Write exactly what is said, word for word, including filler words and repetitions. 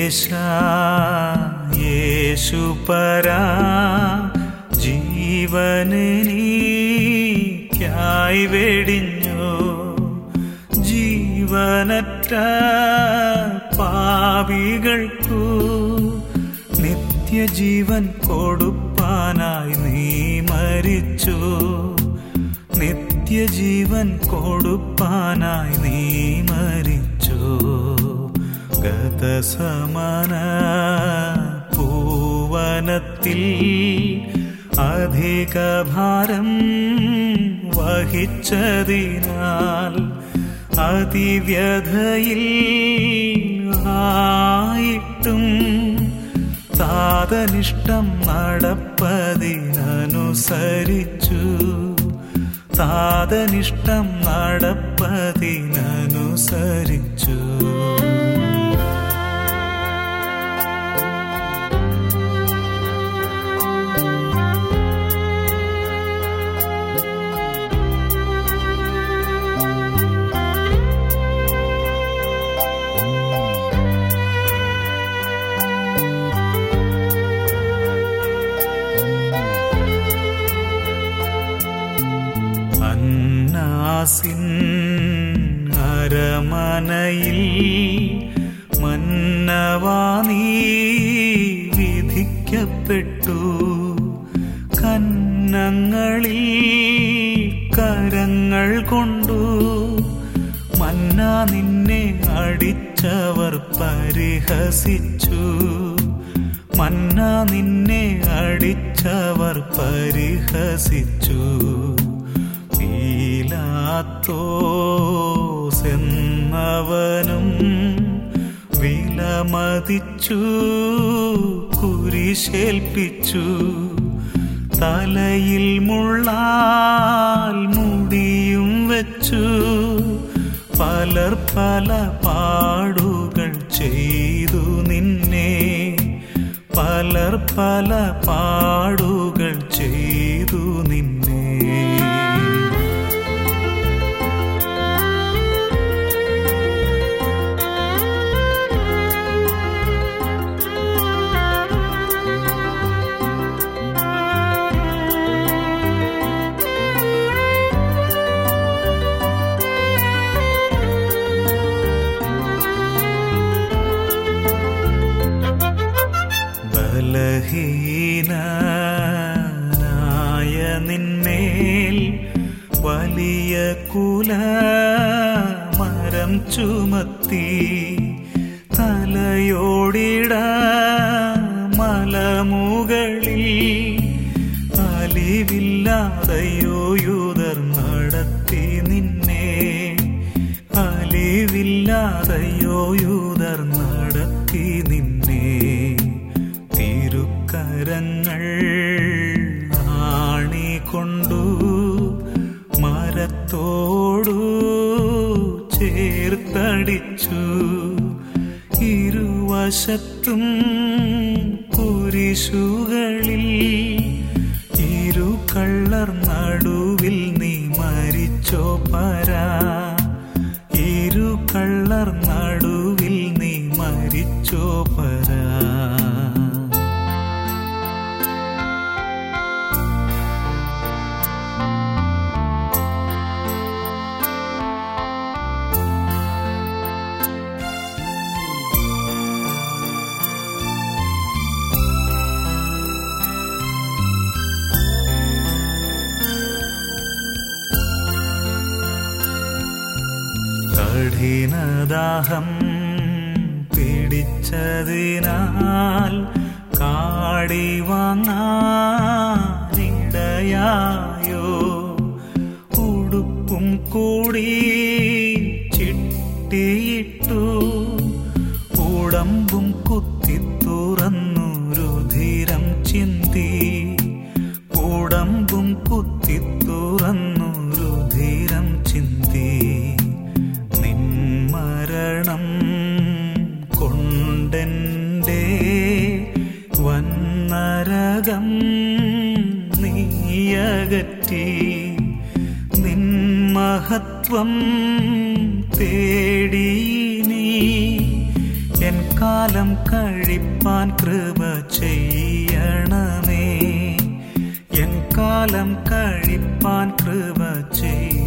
യേശുപരാ ജീവനെനിക്കായി വെടിഞ്ഞു. ജീവനറ്റ പാപികൾക്കു നിത്യജീവൻ കൊടുപ്പാനായി നീ മരിച്ചു. നിത്യജീവൻ കൊടുപ്പാനായി നീ മരിച്ചു. ഗതസമന പൂവനത്തിൽ അധിക ഭാരം വഹിച്ചതിനാൽ അതിവ്യഥയിൽ ആയിട്ടും താതനിഷ്ടം നടപ്പതിനനുസരിച്ചു. താതനിഷ്ടം നടപ്പതിനനുസരിച്ചു. അന്നാസിൻ അരമനയിൽ മന്നവാ നീ വിധിക്കപ്പെട്ടു. കന്നങ്ങളിൽ കരങ്ങൾ കൊണ്ടു മന്ന നിന്നെ അടിച്ചവർ പരിഹസിച്ചു. മന്ന നിന്നെ അടിച്ചവർ പരിഹസിച്ചു. പീലാത്തോസെന്നവനും വിലമതിച്ചു കുരിശേൽപ്പിച്ചു. തലയിൽ മുള്ളാൽ മുടിയും വെച്ചു. പലർ പല പാടുകൾ ചെയ്തു നിന്നെ. പലർ പല പാടുകൾ ചെയ്തു നിന്നെ. ബലഹീനനായ നിന്മേൽ വലിയ കുലമരം ചുമത്തി. തലയോടിട മലമുകളിൽ അലിവില്ലാതെയോ യൂദർ നടത്തി നിന്നെ. അലിവില്ലാതെയോ യൂദർ നടത്തി നിന്നെ. തിരുക്കരങ്ങൾ ആണികൊണ്ടു മരത്തോടു ചേർത്തടിച്ചു. ഇരുവശത്തും കുരിശുകളിൽ ഇരു കള്ളർ നടുവിൽ നീ മരിച്ചോ പരാ. ഇരു കള്ളർ നടുവിൽ നീ മരിച്ചോ പരാ. കഠിനദാഹം പിടിച്ചതിനാൽ കാടി വാങ്ങാനിടയായോ. ഉടുപ്പും കൂടി ചിട്ടിയിട്ടു. ഉടമ്പും കുത്തി തുറന്നു രുധിരം ചിന്തി. ഉടമ്പും കുത്തി തുറന്നു രുധിരം ചിന്തി. മരണം കൊണ്ടെൻ്റെ വന്നരകം നീയകറ്റി. നിൻ മഹത്വം തേടി നീ എൻ കാലം കഴിപ്പാൻ കൃപ ചെയ്യണമേ. എൻ കാലം കഴിപ്പാൻ കൃപ ചെയ്യ